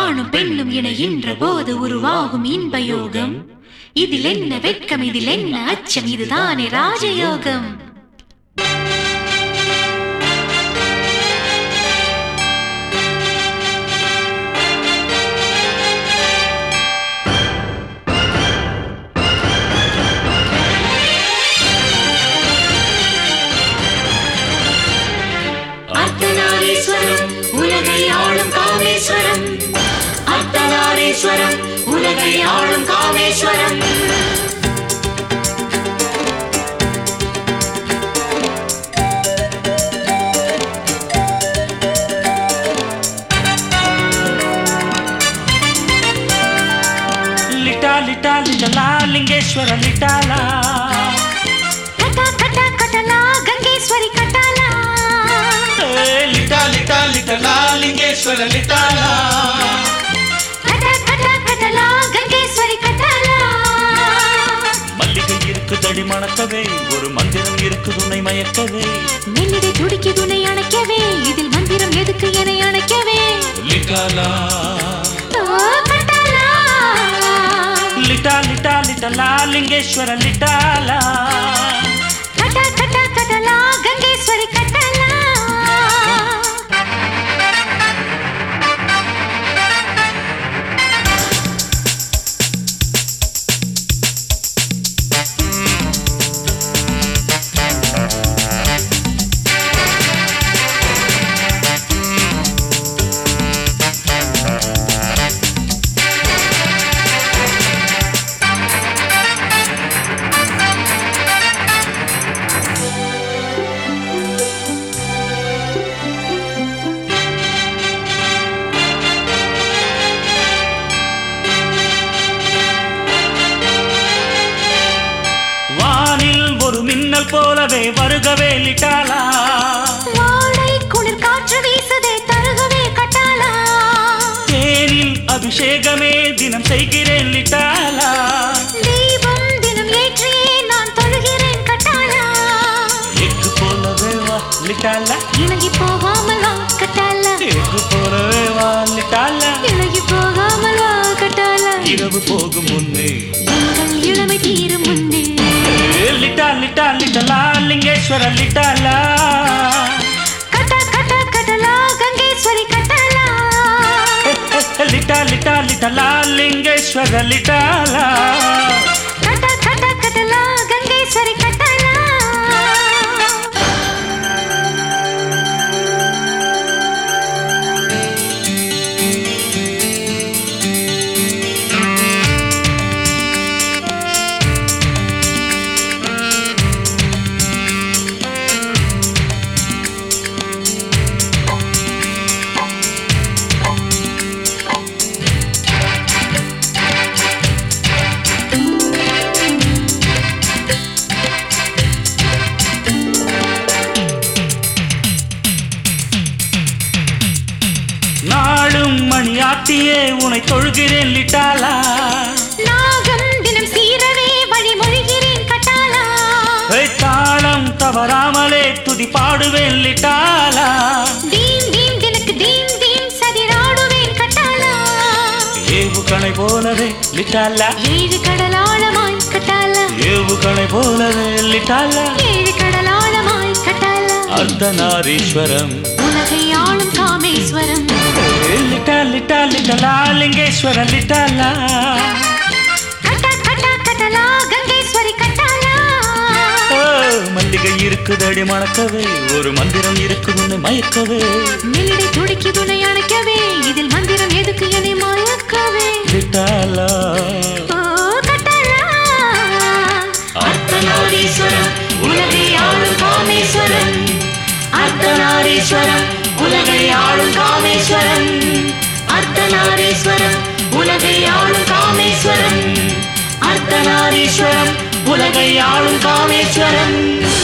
ஆணும் பெண்ணும் இணைகின்ற போது உருவாகும் இன்ப யோகம். இதில் என்ன வெட்கம், இதில் என்ன அச்சம், இதுதானே ராஜயோகம். அர்த்தநாரீஸ்வரம் உலகை ஆளும் காமேஸ்வரம். அர்த்தநாரீஸ்வரம் உலகை ஆளும் காமேஸ்வரம். லிட்டா லிட்டா லிட்டலா லிங்கேஸ்வர லிட்டாலா. கட்டா கட்டா கட்டலா கங்கேஸ்வரி கட்டாலா. லிட்டா லிட்டா லிட்டலா லிங்கேஸ்வர லிட்டாலா. கட்டா கட்டா கட்டலா கங்கேஸ்வரி கட்டாலா. மல்லிகை இருக்குதடி மணக்கவே, ஒரு மந்திரம் இருக்கு துணை மயக்கவே. மெல்லிடை துடிக்கு துணை அணைக்கவே, இதில் மந்திரம் எதுக்கு என அணைக்கவே. லிட்டாலா கட்டாலா. லிட்டா லிட்டா லிட்டலா லிங்கேஸ்வர லிட்டாலா. கட்டா கட்டா கட்டலா கங்கேஸ்வரி கட்டாலா. ஒரு மின்னல் போலவே வருகவே லிட்டாலா. வாடை குளிர் காற்று வீசுதே தருகவே கட்டாலா. தேனில் அபிஷேகமே தினம் செய்கிறேன் லிட்டாலா. தீபம் தினம் ஏற்றியே நான் தொழுகிறேன் கட்டாலா. எக்கு போலவே வா லிட்டாலா. இலகி போகாமல் வா கட்டாலா. எக்கு போலவே வா லிட்டாலா. இலகி போகாமல் வா கட்டாலா. இரவு போகும் முன்னே எங்கள் இளமை தீரும் முன்னே. லிட்டா லிட்டா லிட்டலா லிங்கேஸ்வர லிட்டாலா. கட்டா கட்டா கட்டலா கங்கேஸ்வரி கட்டாலா. லிட்டா லிட்டா லிட்டலா லிங்கேஸ்வர லிட்டாலா. கட்டா கட்டா கட்டலா கங்கேஸ்வரி கட்டாலா. நாளும் மணியாட்டியே உனை தொழுகிறேன் லிட்டாலா. நாகம் தினம் சீரவே வழிமொழிகிறேன் கட்டாலா. தாளம் தவறாமலே துதி பாடுவேன் லிட்டாலா. தீம் தீம் தினக்கு தீம் தீம் சதிராடுவேன் கட்டாலா. ஏவு கணை போலவே லிட்டாலா. ஏழு கடலாளமாய் கட்டாலா. ஏவு கணை போலவே லிட்டாலா. ஏழு கடலாளமாய் கட்டாலா. அர்த்தநாரீஸ்வரம் உலகை ஆளும் காமேஸ்வரம். லிட்டா லிட்டா லிட்டலா லிங்கேஸ்வர லிட்டாலா. கட்டா கட்டா கட்டலா கங்கேஸ்வரி கட்டாலா. மல்லிகை இருக்குதடி மணக்கவே, ஒரு மந்திரம் இருக்கு உன்னை மயக்கவே. மெல்லிடை துடிக்கு துணை அணைக்கவே, இதில் மந்திரம் எதுக்கு என்னை மயக்கவே. லிட்டாலா கட்டாலா. அர்த்தநாரீஸ்வரம் உலகை ஆளும் காமேஸ்வரம். அர்த்தநாரீஸ்வரம் உலகை ஆளும் காமேஸ்வரம். அர்த்தநாரீஸ்வரம் உலகை ஆளும் காமேஸ்வரம். அர்த்தநாரீஸ்வரம் உலகை ஆளும் காமேஸ்வரம்.